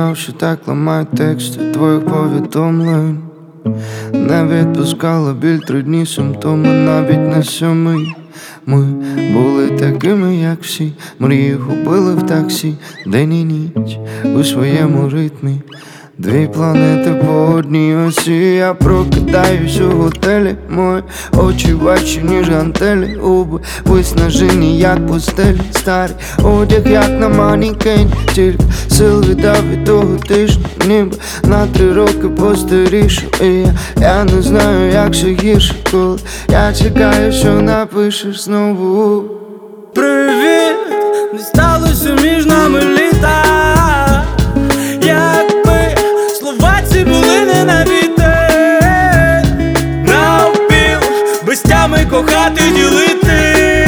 знав, що так ламають тексти твоїх повідомлень. Не відпускала біль 3 дні, симптоми навіть на 7-й. Ми були такими, як всі, мрії губили в таксі, день і ніч у своєму ритмі. 2 планети по одній осі. Я прокидаюсь у готелі, мої очі важчі, ніж гантелі, губи виснажені, як пустелі, старий одяг, як на манікені. Тільки сил віддав від того тижня, ніби на 3 роки постарішав. І я не знаю, як ще гірше, коли я чекаю, що напишеш знову. Привіт, не сталося між нами літа. Якби слова ці були не на вітер, навпіл, без тями кохати, ділити.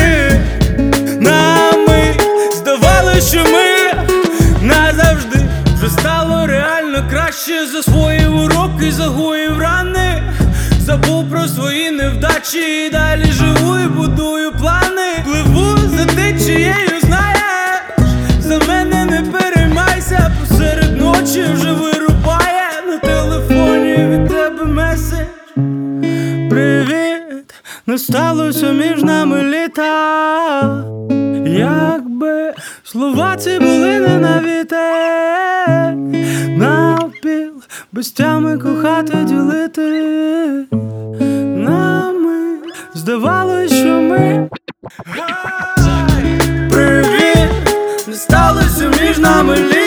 Нами здавалося, що ми назавжди. Вже стало реально краще, засвоїв уроки, загоїв рани. Забув про свої невдачі і далі живу і будую плани. Пливу за течією, знаєш, за мене не переймайся. Посеред ночі вже вирубає на телефоні від тебе меседж. Привіт, не сталося між нами літа. Якби слова ці були не на вітер, навпіл, без тями кохати, ділити. Нами здавалось, що ми привіт, не сталося між нами літа.